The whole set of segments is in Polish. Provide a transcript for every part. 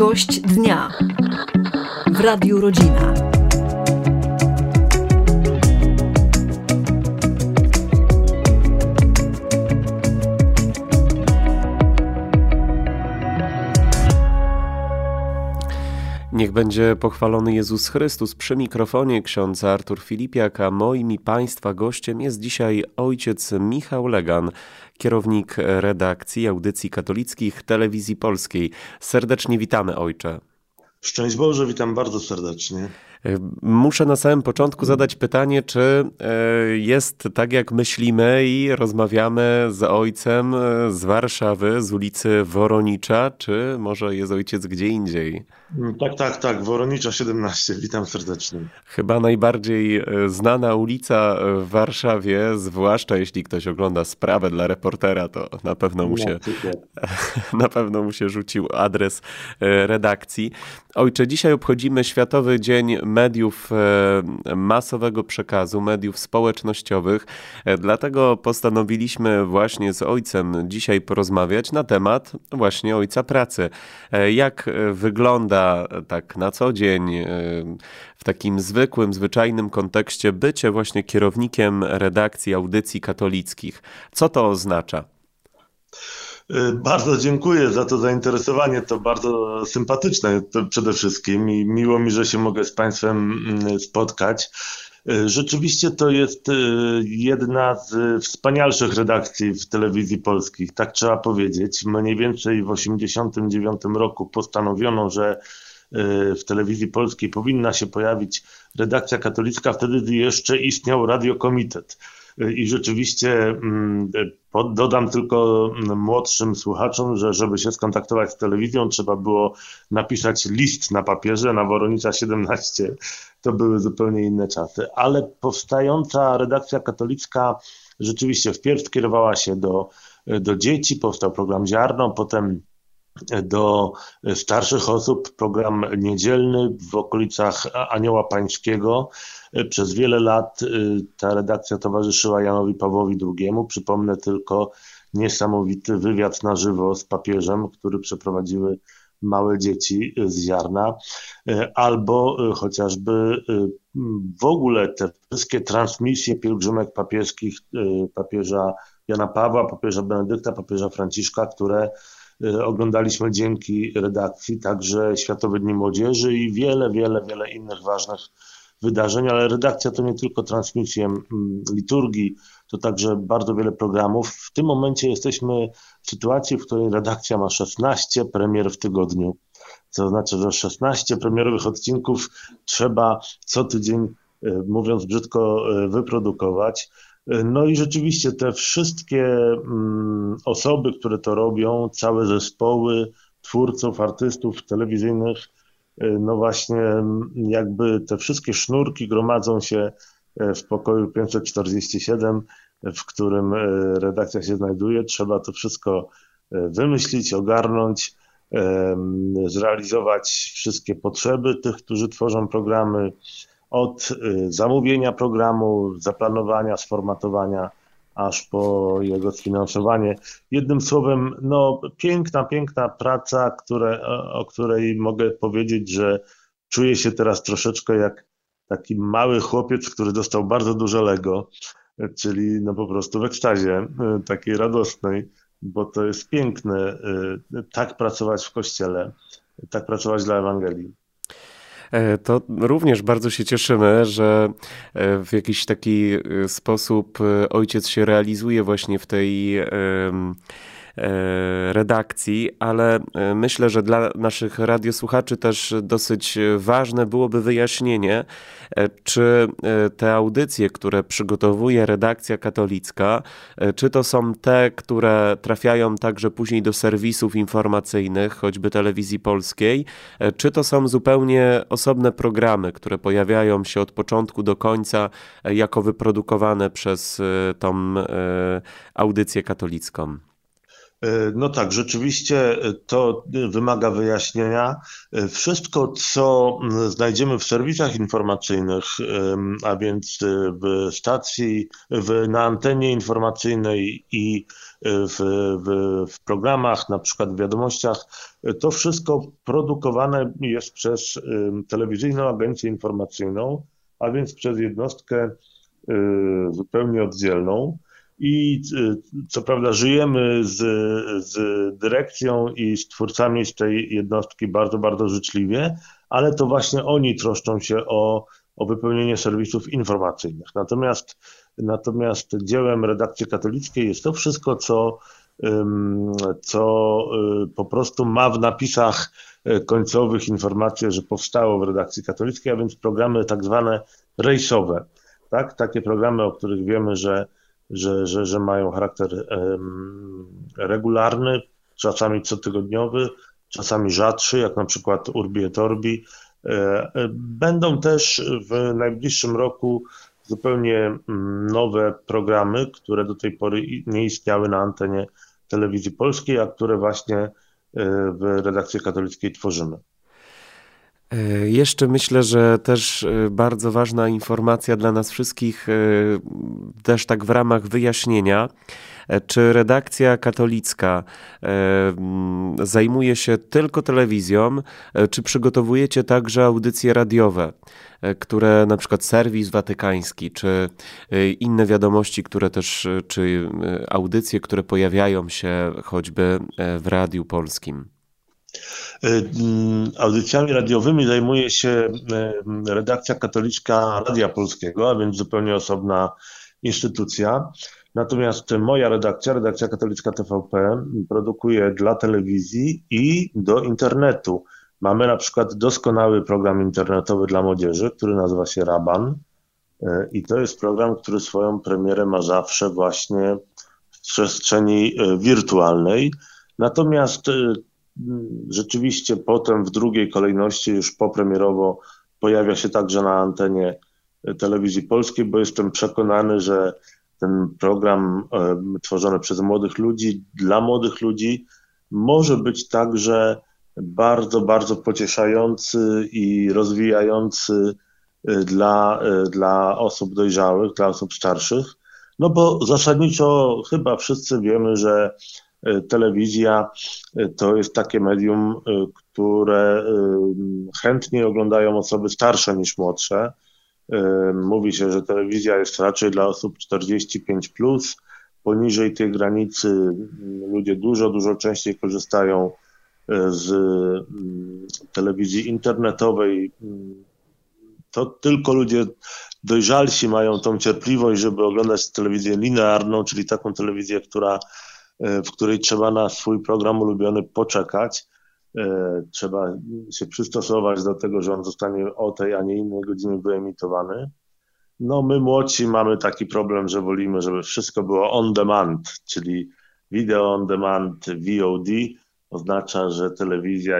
Gość dnia w Radiu Rodzina. Niech będzie pochwalony Jezus Chrystus. Przy mikrofonie ksiądz Artur Filipiak, a moim i Państwa gościem jest dzisiaj ojciec Michał Legan, kierownik redakcji Audycji Katolickich Telewizji Polskiej. Serdecznie witamy, ojcze. Szczęść Boże, witam bardzo serdecznie. Muszę na samym początku zadać pytanie, czy jest tak, jak myślimy i rozmawiamy z ojcem z Warszawy, z ulicy Woronicza, czy może jest ojciec gdzie indziej? Tak, Woronicza 17, witam serdecznie. Chyba najbardziej znana ulica w Warszawie, zwłaszcza jeśli ktoś ogląda Sprawę dla reportera, to na pewno mu się rzucił adres redakcji. Ojcze, dzisiaj obchodzimy Światowy Dzień Mediów Masowego Przekazu, mediów społecznościowych. Dlatego postanowiliśmy właśnie z ojcem dzisiaj porozmawiać na temat właśnie ojca pracy. Jak wygląda tak na co dzień w takim zwykłym, zwyczajnym kontekście bycie właśnie kierownikiem redakcji audycji katolickich? Co to oznacza? Bardzo dziękuję za to zainteresowanie, to bardzo sympatyczne przede wszystkim i miło mi, że się mogę z Państwem spotkać. Rzeczywiście to jest jedna z wspanialszych redakcji w telewizji polskiej, tak trzeba powiedzieć. Mniej więcej w 1989 roku postanowiono, że w telewizji polskiej powinna się pojawić redakcja katolicka, wtedy jeszcze istniał radiokomitet. I rzeczywiście dodam tylko młodszym słuchaczom, że żeby się skontaktować z telewizją, trzeba było napisać list na papierze, na Woronicza 17. To były zupełnie inne czasy. Ale powstająca redakcja katolicka rzeczywiście wpierw kierowała się do dzieci, powstał program Ziarno, potem do starszych osób program niedzielny w okolicach Anioła Pańskiego. Przez wiele lat ta redakcja towarzyszyła Janowi Pawłowi II. Przypomnę tylko niesamowity wywiad na żywo z papieżem, który przeprowadziły małe dzieci z Ziarna, albo chociażby w ogóle te wszystkie transmisje pielgrzymek papieskich papieża Jana Pawła, papieża Benedykta, papieża Franciszka, które oglądaliśmy dzięki redakcji, także Światowe Dni Młodzieży i wiele innych ważnych wydarzeń, ale redakcja to nie tylko transmisje liturgii, to także bardzo wiele programów. W tym momencie jesteśmy w sytuacji, w której redakcja ma 16 premier w tygodniu, co oznacza, że 16 premierowych odcinków trzeba co tydzień, mówiąc brzydko, wyprodukować. No i rzeczywiście te wszystkie osoby, które to robią, całe zespoły twórców, artystów telewizyjnych, no właśnie jakby te wszystkie sznurki gromadzą się w pokoju 547, w którym redakcja się znajduje. Trzeba to wszystko wymyślić, ogarnąć, zrealizować wszystkie potrzeby tych, którzy tworzą programy, od zamówienia programu, zaplanowania, sformatowania, aż po jego sfinansowanie. Jednym słowem, no piękna praca, o której mogę powiedzieć, że czuję się teraz troszeczkę jak taki mały chłopiec, który dostał bardzo dużo Lego, czyli no po prostu w ekstazie takiej radosnej, bo to jest piękne tak pracować w Kościele, tak pracować dla Ewangelii. To również bardzo się cieszymy, że w jakiś taki sposób ojciec się realizuje właśnie w tej redakcji, ale myślę, że dla naszych radiosłuchaczy też dosyć ważne byłoby wyjaśnienie, czy te audycje, które przygotowuje redakcja katolicka, czy to są te, które trafiają także później do serwisów informacyjnych, choćby Telewizji Polskiej, czy to są zupełnie osobne programy, które pojawiają się od początku do końca jako wyprodukowane przez tą audycję katolicką. No tak, rzeczywiście to wymaga wyjaśnienia. Wszystko, co znajdziemy w serwisach informacyjnych, a więc w stacji, na antenie informacyjnej i w, w programach, na przykład w wiadomościach, to wszystko produkowane jest przez telewizyjną agencję informacyjną, a więc przez jednostkę zupełnie oddzielną. I co prawda żyjemy z dyrekcją i z twórcami z tej jednostki bardzo, bardzo życzliwie, ale to właśnie oni troszczą się o wypełnienie serwisów informacyjnych. Natomiast dziełem redakcji katolickiej jest to wszystko, co po prostu ma w napisach końcowych informację, że powstało w redakcji katolickiej, a więc programy tak zwane rejsowe. Tak? Takie programy, o których wiemy, że mają charakter regularny, czasami cotygodniowy, czasami rzadszy, jak na przykład Urbi et Orbi. Będą też w najbliższym roku zupełnie nowe programy, które do tej pory nie istniały na antenie telewizji polskiej, a które właśnie w redakcji katolickiej tworzymy. Jeszcze myślę, że też bardzo ważna informacja dla nas wszystkich, też tak w ramach wyjaśnienia, czy redakcja katolicka zajmuje się tylko telewizją, czy przygotowujecie także audycje radiowe, które na przykład serwis watykański, czy inne wiadomości, które też, czy audycje, które pojawiają się choćby w Radiu Polskim? Audycjami radiowymi zajmuje się redakcja katolicka Radia Polskiego, a więc zupełnie osobna instytucja. Natomiast moja redakcja katolicka TVP, produkuje dla telewizji i do internetu. Mamy na przykład doskonały program internetowy dla młodzieży, który nazywa się Raban. I to jest program, który swoją premierę ma zawsze właśnie w przestrzeni wirtualnej. Natomiast rzeczywiście potem w drugiej kolejności już popremierowo pojawia się także na antenie telewizji polskiej, bo jestem przekonany, że ten program tworzony przez młodych ludzi, dla młodych ludzi może być także bardzo, bardzo pocieszający i rozwijający dla osób dojrzałych, dla osób starszych. No bo zasadniczo chyba wszyscy wiemy, że telewizja to jest takie medium, które chętniej oglądają osoby starsze niż młodsze. Mówi się, że telewizja jest raczej dla osób 45+. Poniżej tej granicy ludzie dużo częściej korzystają z telewizji internetowej. To tylko ludzie dojrzalsi mają tą cierpliwość, żeby oglądać telewizję linearną, czyli taką telewizję, w której trzeba na swój program ulubiony poczekać. Trzeba się przystosować do tego, że on zostanie o tej, a nie innej godzinie wyemitowany. No my młodsi mamy taki problem, że wolimy, żeby wszystko było on demand, czyli video on demand, VOD. Oznacza, że telewizja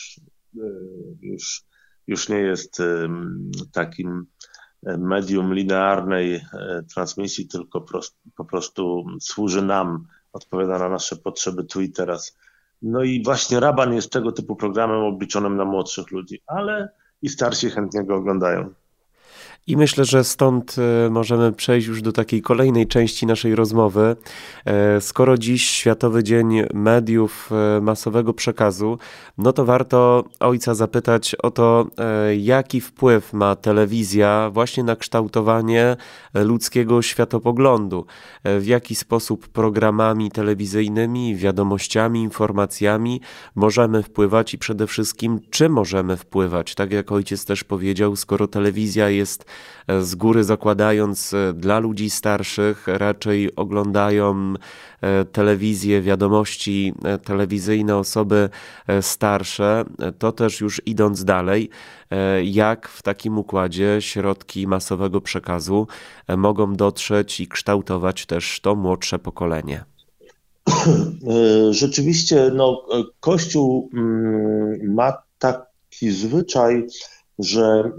już nie jest takim medium linearnej transmisji, tylko po prostu służy nam, odpowiada na nasze potrzeby tu i teraz. No i właśnie Raban jest tego typu programem obliczonym na młodszych ludzi, ale i starsi chętnie go oglądają. I myślę, że stąd możemy przejść już do takiej kolejnej części naszej rozmowy. Skoro dziś Światowy Dzień Mediów Masowego Przekazu, no to warto ojca zapytać o to, jaki wpływ ma telewizja właśnie na kształtowanie ludzkiego światopoglądu. W jaki sposób programami telewizyjnymi, wiadomościami, informacjami możemy wpływać i przede wszystkim, czy możemy wpływać. Tak jak ojciec też powiedział, skoro telewizja jest z góry zakładając dla ludzi starszych, raczej oglądają telewizję, wiadomości telewizyjne osoby starsze, to też już idąc dalej, jak w takim układzie środki masowego przekazu mogą dotrzeć i kształtować też to młodsze pokolenie. Rzeczywiście, Kościół ma taki zwyczaj, że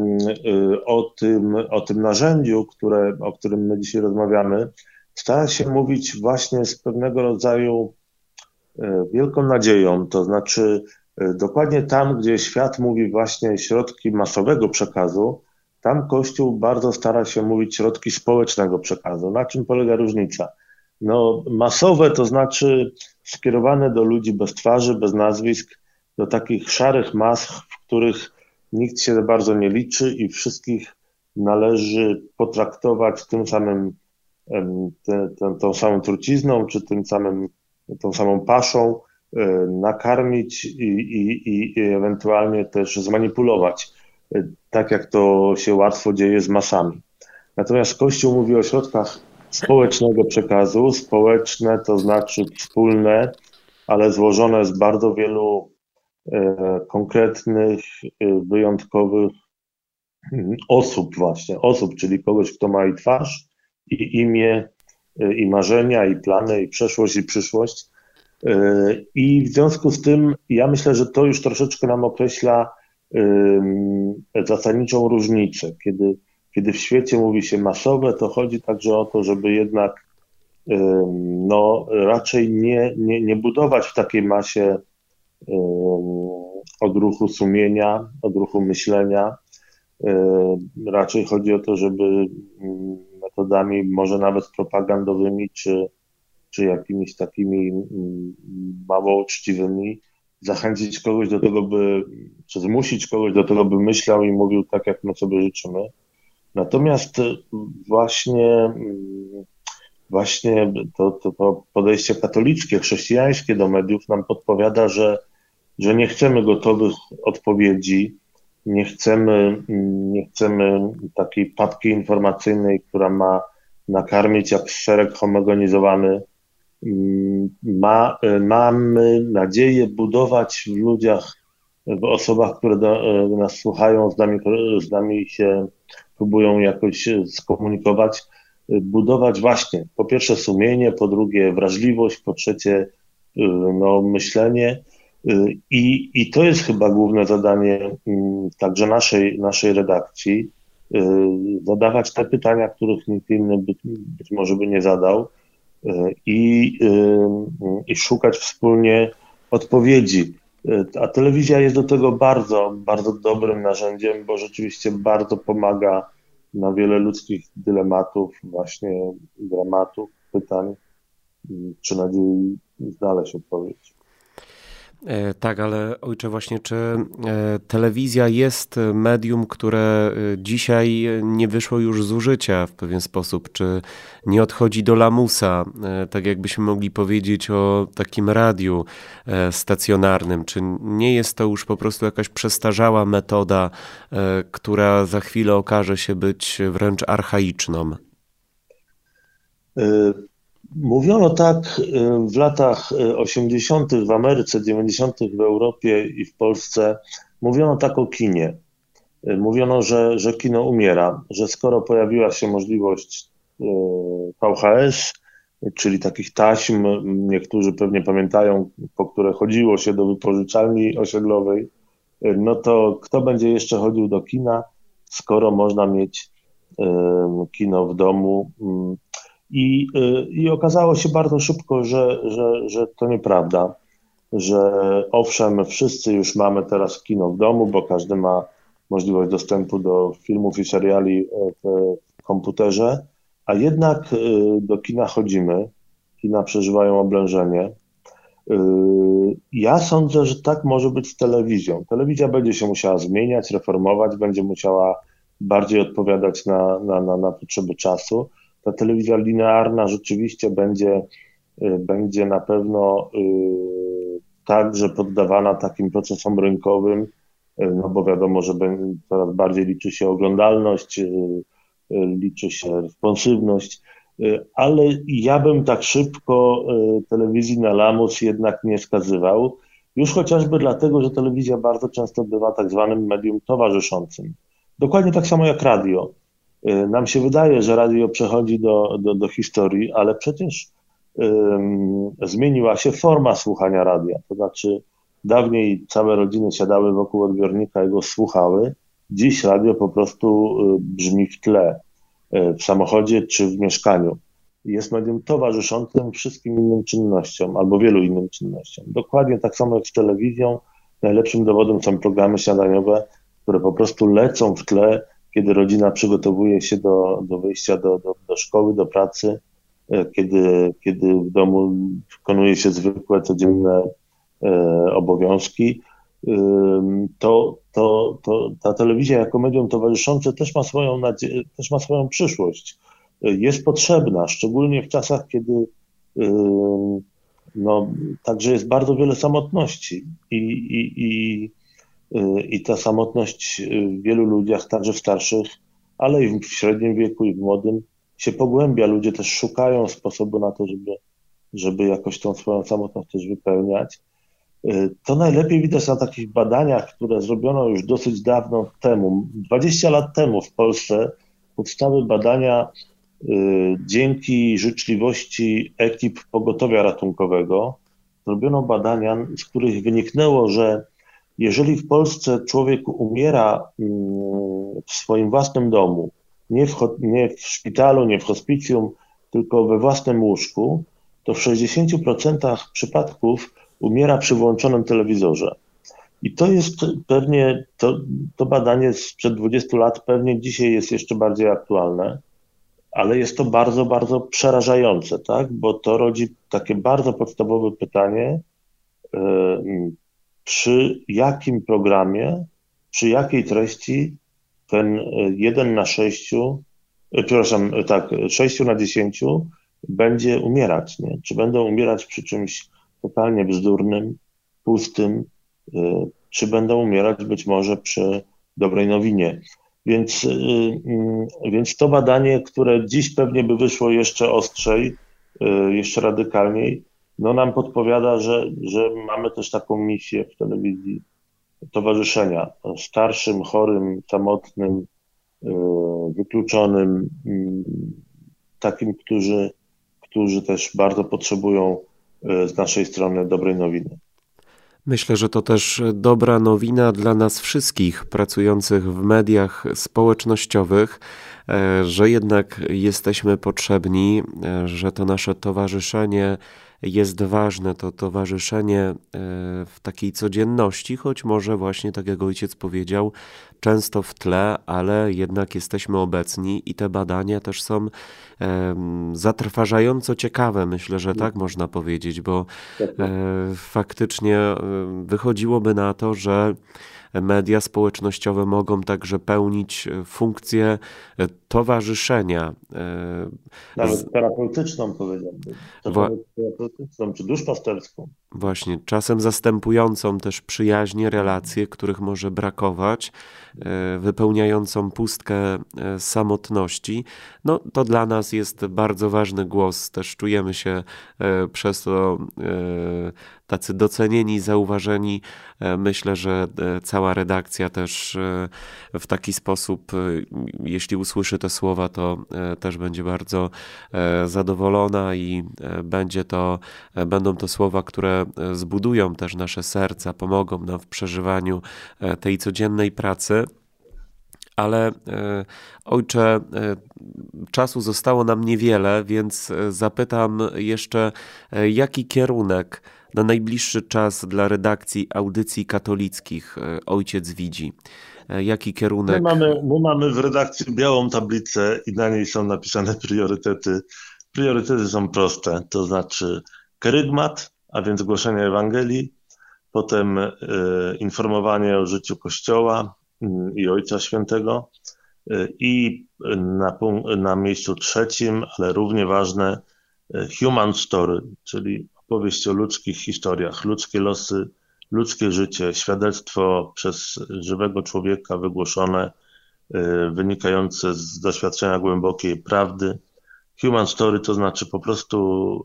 o tym narzędziu, o którym my dzisiaj rozmawiamy, stara się mówić właśnie z pewnego rodzaju wielką nadzieją, to znaczy dokładnie tam, gdzie świat mówi właśnie środki masowego przekazu, tam Kościół bardzo stara się mówić środki społecznego przekazu. Na czym polega różnica? No, masowe to znaczy skierowane do ludzi bez twarzy, bez nazwisk, do takich szarych mas, w których nikt się bardzo nie liczy i wszystkich należy potraktować tym samym, tą samą trucizną, czy tą samą paszą, nakarmić i ewentualnie też zmanipulować, tak jak to się łatwo dzieje z masami. Natomiast Kościół mówi o środkach społecznego przekazu. Społeczne to znaczy wspólne, ale złożone z bardzo wielu konkretnych, wyjątkowych osób, czyli kogoś, kto ma i twarz, i imię, i marzenia, i plany, i przeszłość, i przyszłość. I w związku z tym ja myślę, że to już troszeczkę nam określa zasadniczą różnicę. Kiedy w świecie mówi się masowe, to chodzi także o to, żeby jednak raczej nie budować w takiej masie odruchu sumienia, odruchu myślenia. Raczej chodzi o to, żeby metodami może nawet propagandowymi, czy jakimiś takimi mało uczciwymi zachęcić kogoś do tego, czy zmusić kogoś do tego, by myślał i mówił tak, jak my sobie życzymy. Natomiast właśnie to podejście katolickie, chrześcijańskie do mediów nam podpowiada, że nie chcemy gotowych odpowiedzi, nie chcemy takiej papki informacyjnej, która ma nakarmić jak szereg homogenizowany. Mamy nadzieję budować w ludziach, w osobach, które nas słuchają, z nami się próbują jakoś skomunikować, budować właśnie po pierwsze sumienie, po drugie wrażliwość, po trzecie myślenie. I to jest chyba główne zadanie także naszej redakcji, zadawać te pytania, których nikt inny być może by nie zadał i szukać wspólnie odpowiedzi. A telewizja jest do tego bardzo, bardzo dobrym narzędziem, bo rzeczywiście bardzo pomaga na wiele ludzkich dylematów, właśnie dramatów, pytań, czy nadziei znaleźć odpowiedź. Tak, ale ojcze, właśnie czy telewizja jest medium, które dzisiaj nie wyszło już z użycia w pewien sposób, czy nie odchodzi do lamusa, tak jakbyśmy mogli powiedzieć o takim radiu stacjonarnym, czy nie jest to już po prostu jakaś przestarzała metoda, która za chwilę okaże się być wręcz archaiczną? Mówiono tak w latach 80. w Ameryce, 90. w Europie i w Polsce. Mówiono tak o kinie. Mówiono, że kino umiera, że skoro pojawiła się możliwość VHS, czyli takich taśm, niektórzy pewnie pamiętają, po które chodziło się do wypożyczalni osiedlowej, no to kto będzie jeszcze chodził do kina, skoro można mieć kino w domu. I okazało się bardzo szybko, że to nieprawda, że owszem, wszyscy już mamy teraz kino w domu, bo każdy ma możliwość dostępu do filmów i seriali w komputerze, a jednak do kina chodzimy, kina przeżywają oblężenie. Ja sądzę, że tak może być z telewizją. Telewizja będzie się musiała zmieniać, reformować, będzie musiała bardziej odpowiadać na potrzeby czasu. Ta telewizja linearna rzeczywiście będzie na pewno także poddawana takim procesom rynkowym, no bo wiadomo, że coraz bardziej liczy się oglądalność, liczy się responsywność, ale ja bym tak szybko telewizji na lamus jednak nie skazywał, już chociażby dlatego, że telewizja bardzo często bywa tak zwanym medium towarzyszącym. Dokładnie tak samo jak radio. Nam się wydaje, że radio przechodzi do historii, ale przecież zmieniła się forma słuchania radia. To znaczy dawniej całe rodziny siadały wokół odbiornika i go słuchały. Dziś radio po prostu brzmi w tle, w samochodzie czy w mieszkaniu. jest medium towarzyszącym wszystkim innym czynnościom albo wielu innym czynnościom. Dokładnie tak samo jak z telewizją. Najlepszym dowodem są programy śniadaniowe, które po prostu lecą w tle, kiedy rodzina przygotowuje się do wyjścia do szkoły, do pracy, kiedy w domu wykonuje się zwykłe, codzienne obowiązki. Ta telewizja jako medium towarzyszące też ma swoją też ma swoją przyszłość. Jest potrzebna, szczególnie w czasach, kiedy także jest bardzo wiele samotności i ta samotność w wielu ludziach, także w starszych, ale i w średnim wieku i w młodym się pogłębia. Ludzie też szukają sposobu na to, żeby jakoś tą swoją samotność też wypełniać. To najlepiej widać na takich badaniach, które zrobiono już dosyć dawno temu. 20 lat temu w Polsce powstały badania dzięki życzliwości ekip pogotowia ratunkowego. Zrobiono badania, z których wyniknęło, że jeżeli w Polsce człowiek umiera w swoim własnym domu, nie w szpitalu, nie w hospicjum, tylko we własnym łóżku, to w 60% przypadków umiera przy włączonym telewizorze. I to jest pewnie, to badanie sprzed 20 lat pewnie dzisiaj jest jeszcze bardziej aktualne, ale jest to bardzo, bardzo przerażające, tak? Bo to rodzi takie bardzo podstawowe pytanie, przy jakim programie, przy jakiej treści ten 1 na 6, 6 na 10 będzie umierać, nie? Czy będą umierać przy czymś totalnie bzdurnym, pustym, czy będą umierać być może przy dobrej nowinie. Więc to badanie, które dziś pewnie by wyszło jeszcze ostrzej, jeszcze radykalniej, nam podpowiada, że mamy też taką misję w telewizji towarzyszenia starszym, chorym, samotnym, wykluczonym, takim, którzy też bardzo potrzebują z naszej strony dobrej nowiny. Myślę, że to też dobra nowina dla nas wszystkich pracujących w mediach społecznościowych, że jednak jesteśmy potrzebni, że to nasze towarzyszenie jest ważne, to towarzyszenie w takiej codzienności, choć może właśnie, tak jak ojciec powiedział, często w tle, ale jednak jesteśmy obecni i te badania też są zatrważająco ciekawe, myślę, że tak można powiedzieć, bo faktycznie wychodziłoby na to, że media społecznościowe mogą także pełnić funkcję towarzyszenia. Nawet terapeutyczną, powiedziałbym. Terapeutyczną czy duszpasterską. Właśnie, czasem zastępującą też przyjaźnie, relacje, których może brakować, wypełniającą pustkę samotności. To dla nas jest bardzo ważny głos. Też czujemy się przez to tacy docenieni, zauważeni. Myślę, że cała redakcja też w taki sposób, jeśli usłyszy te słowa, to też będzie bardzo zadowolona i będą to słowa, które zbudują też nasze serca, pomogą nam w przeżywaniu tej codziennej pracy. Ale ojcze, czasu zostało nam niewiele, więc zapytam jeszcze, jaki kierunek na najbliższy czas dla redakcji audycji katolickich ojciec widzi? Jaki kierunek? My mamy w redakcji białą tablicę i na niej są napisane priorytety. Priorytety są proste, to znaczy kerygmat, a więc głoszenie Ewangelii, potem informowanie o życiu Kościoła i Ojca Świętego i na miejscu trzecim, ale równie ważne, human story, czyli opowieść o ludzkich historiach, ludzkie losy, ludzkie życie, świadectwo przez żywego człowieka wygłoszone, wynikające z doświadczenia głębokiej prawdy. Human story to znaczy po prostu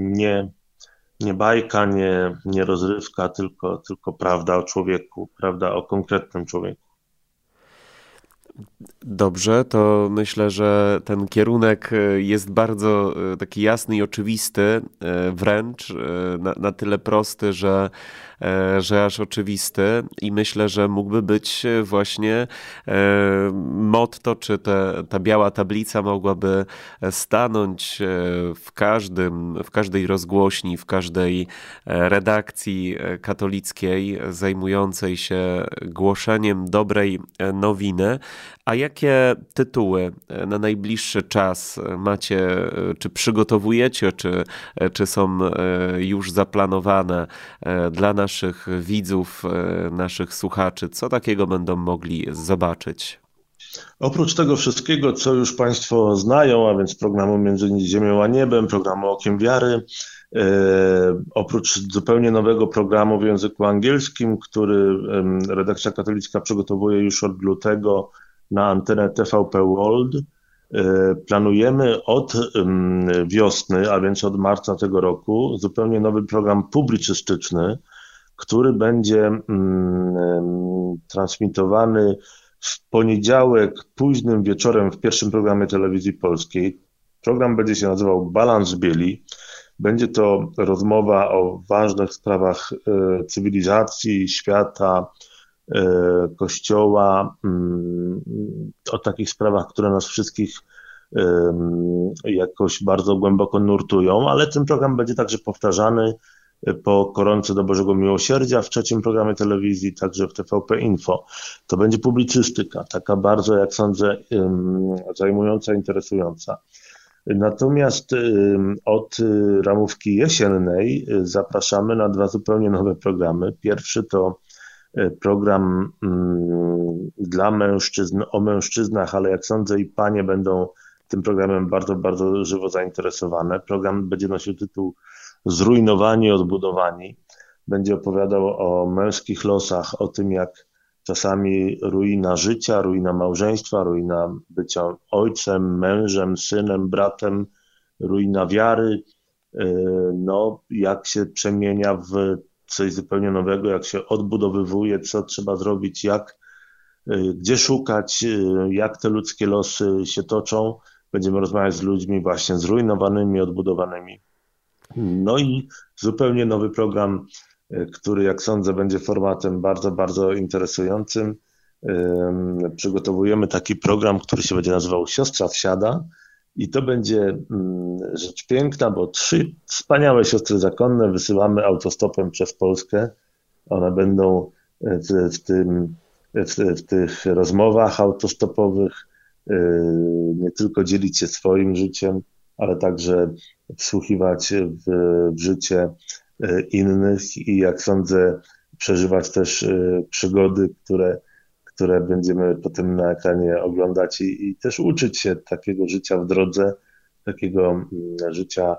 nie bajka, nie rozrywka, tylko prawda o człowieku, prawda o konkretnym człowieku. Dobrze, to myślę, że ten kierunek jest bardzo taki jasny i oczywisty, wręcz na tyle prosty, że aż oczywisty i myślę, że mógłby być właśnie motto, czy ta biała tablica mogłaby stanąć w każdej rozgłośni, w każdej redakcji katolickiej zajmującej się głoszeniem dobrej nowiny. A jakie tytuły na najbliższy czas macie, czy przygotowujecie, czy są już zaplanowane dla naszych widzów, naszych słuchaczy? Co takiego będą mogli zobaczyć? Oprócz tego wszystkiego, co już Państwo znają, a więc programu Między Ziemią a Niebem, programu Okiem Wiary, oprócz zupełnie nowego programu w języku angielskim, który redakcja katolicka przygotowuje już od lutego na antenę TVP World, planujemy od wiosny, a więc od marca tego roku, zupełnie nowy program publicystyczny, który będzie transmitowany w poniedziałek późnym wieczorem w pierwszym programie telewizji polskiej. Program będzie się nazywał Balans Bieli. Będzie to rozmowa o ważnych sprawach cywilizacji, świata, Kościoła, o takich sprawach, które nas wszystkich jakoś bardzo głęboko nurtują, ale ten program będzie także powtarzany po Koronce do Bożego Miłosierdzia w trzecim programie telewizji, także w TVP Info. To będzie publicystyka, taka bardzo, jak sądzę, zajmująca, interesująca. Natomiast od ramówki jesiennej zapraszamy na dwa zupełnie nowe programy. Pierwszy to program dla mężczyzn, o mężczyznach, ale jak sądzę i panie będą tym programem bardzo, bardzo żywo zainteresowane. Program będzie nosił tytuł Zrujnowani i odbudowani. Będzie opowiadał o męskich losach, o tym jak czasami ruina życia, ruina małżeństwa, ruina bycia ojcem, mężem, synem, bratem, ruina wiary, jak się przemienia w coś zupełnie nowego, jak się odbudowywuje, co trzeba zrobić, gdzie szukać, jak te ludzkie losy się toczą. Będziemy rozmawiać z ludźmi właśnie zrujnowanymi, odbudowanymi. No i zupełnie nowy program, który jak sądzę będzie formatem bardzo, bardzo interesującym. Przygotowujemy taki program, który się będzie nazywał Siostra wsiada i to będzie rzecz piękna, bo 3 wspaniałe siostry zakonne wysyłamy autostopem przez Polskę. One będą w tych rozmowach autostopowych nie tylko dzielić się swoim życiem, ale także wsłuchiwać w życie innych i jak sądzę przeżywać też przygody, które będziemy potem na ekranie oglądać i też uczyć się takiego życia w drodze, takiego życia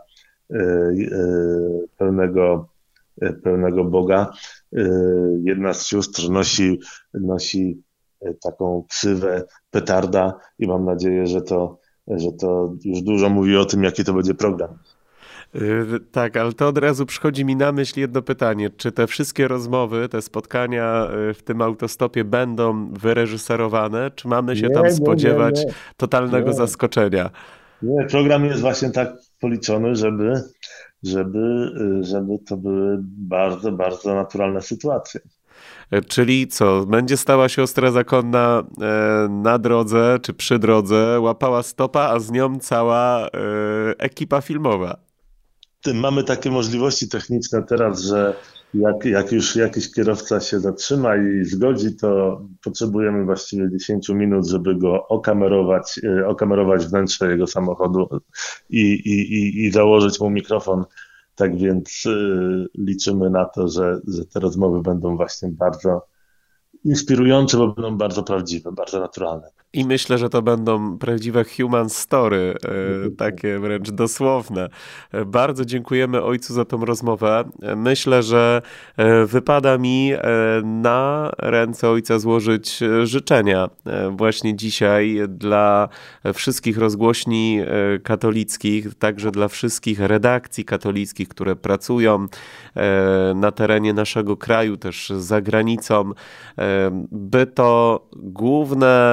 pełnego Boga. Jedna z sióstr nosi taką ksywę Petarda i mam nadzieję, że to już dużo mówi o tym, jaki to będzie program. Tak, ale to od razu przychodzi mi na myśl jedno pytanie. Czy te wszystkie rozmowy, te spotkania w tym autostopie będą wyreżyserowane, czy mamy się tam spodziewać totalnego zaskoczenia? Nie, program jest właśnie tak policzony, żeby to były bardzo, bardzo naturalne sytuacje. Czyli co, będzie stała siostra zakonna na drodze, czy przy drodze, łapała stopa, a z nią cała ekipa filmowa. Mamy takie możliwości techniczne teraz, że jak już jakiś kierowca się zatrzyma i zgodzi, to potrzebujemy właściwie 10 minut, żeby go okamerować wnętrze jego samochodu i założyć mu mikrofon. Tak więc liczymy na to, że te rozmowy będą właśnie bardzo inspirujące, bo będą bardzo prawdziwe, bardzo naturalne. I myślę, że to będą prawdziwe human story, takie wręcz dosłowne. Bardzo dziękujemy ojcu za tą rozmowę. Myślę, że wypada mi na ręce ojca złożyć życzenia właśnie dzisiaj dla wszystkich rozgłośni katolickich, także dla wszystkich redakcji katolickich, które pracują na terenie naszego kraju, też za granicą, by to główne motto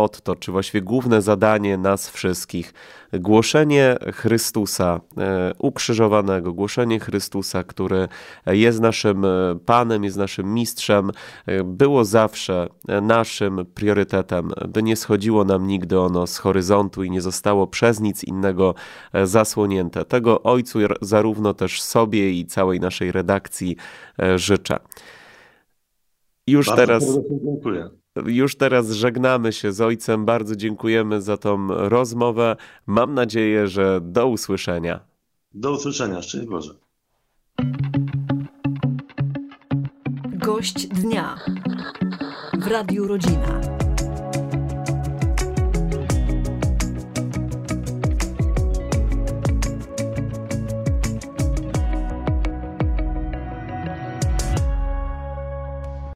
motto, czy właściwie główne zadanie nas wszystkich. Głoszenie Chrystusa ukrzyżowanego, głoszenie Chrystusa, który jest naszym Panem, jest naszym mistrzem, było zawsze naszym priorytetem, by nie schodziło nam nigdy ono z horyzontu i nie zostało przez nic innego zasłonięte. Tego Ojcu zarówno też sobie i całej naszej redakcji życzę. Już teraz żegnamy się z Ojcem. Bardzo dziękujemy za tą rozmowę. Mam nadzieję, że do usłyszenia. Do usłyszenia. Szczęść Boże. Gość dnia w Radiu Rodzina.